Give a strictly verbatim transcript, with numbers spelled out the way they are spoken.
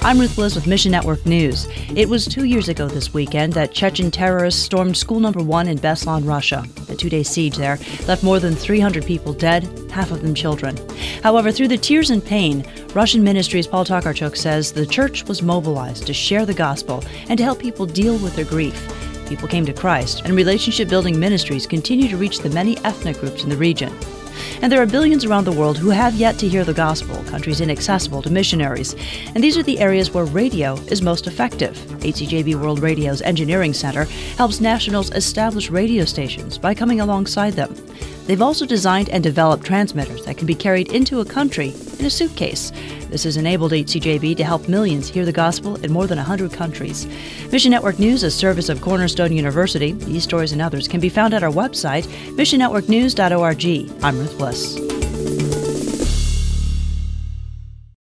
I'm Ruth Bliss with Mission Network News. It was two years ago this weekend that Chechen terrorists stormed school number one in Beslan, Russia. The two-day siege there left more than three hundred people dead, half of them children. However, through the tears and pain, Russian Ministries' Paul Tokarczuk says the church was mobilized to share the gospel and to help people deal with their grief. People came to Christ, and relationship-building ministries continue to reach the many ethnic groups in the region. And there are billions around the world who have yet to hear the gospel, countries inaccessible to missionaries. And these are the areas where radio is most effective. H C J B World Radio's Engineering Center helps nationals establish radio stations by coming alongside them. They've also designed and developed transmitters that can be carried into a country in a suitcase. This has enabled H C J B to help millions hear the gospel in more than one hundred countries. Mission Network News, a service of Cornerstone University. These stories and others can be found at our website, mission network news dot org. I'm Ruth Bliss.